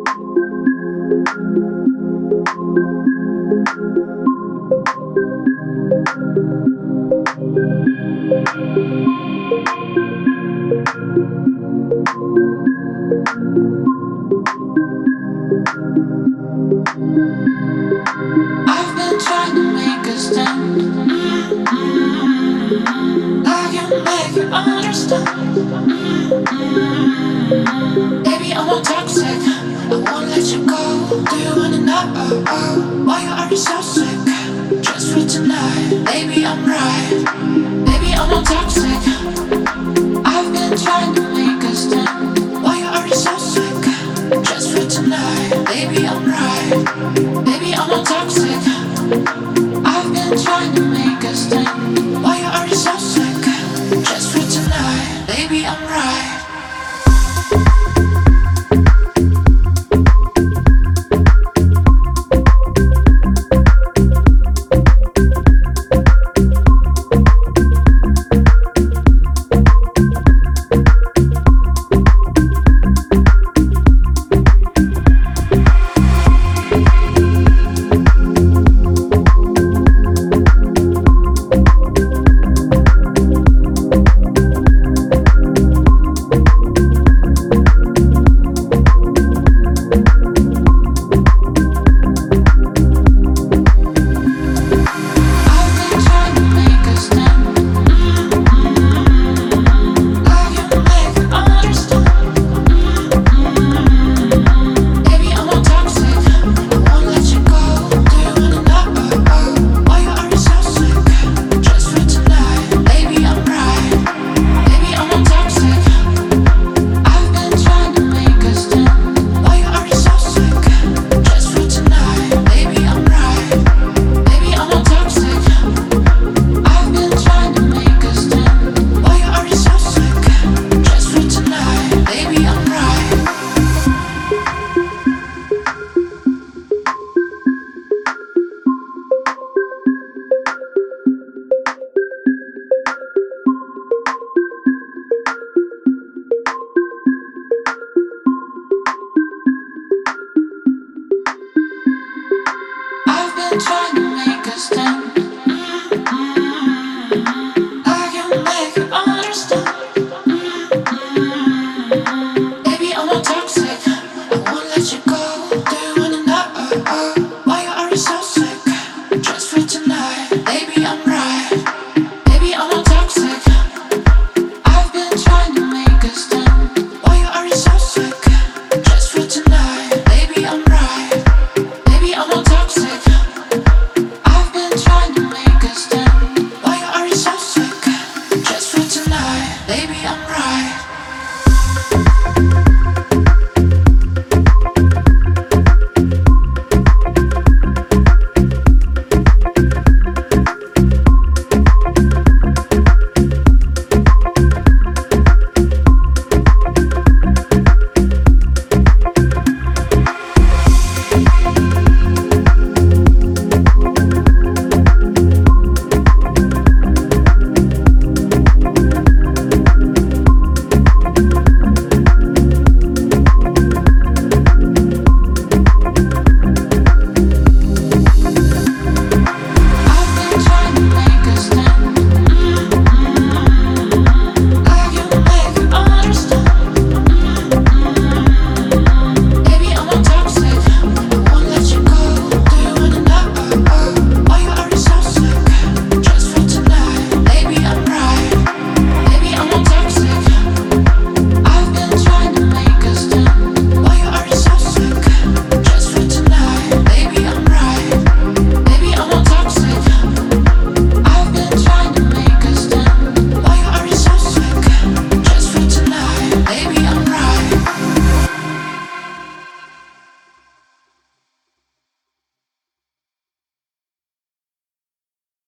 I've been trying to make a stand. I can make you understand. Baby, I'm not toxic. I won't let you go. Do you wanna know why you are so sick? Just for tonight. Baby, I'm right. Baby, I'm not toxic. I've been trying to make a stand. Why you are so sick? Just for tonight. Baby, I'm right. Baby, I'm not toxic. I've been trying to make a stand. Why you are so sick? Just for tonight. Baby, I'm right. Trying to make a stand. I can make you understand. Baby, I'm not toxic. I won't let you go.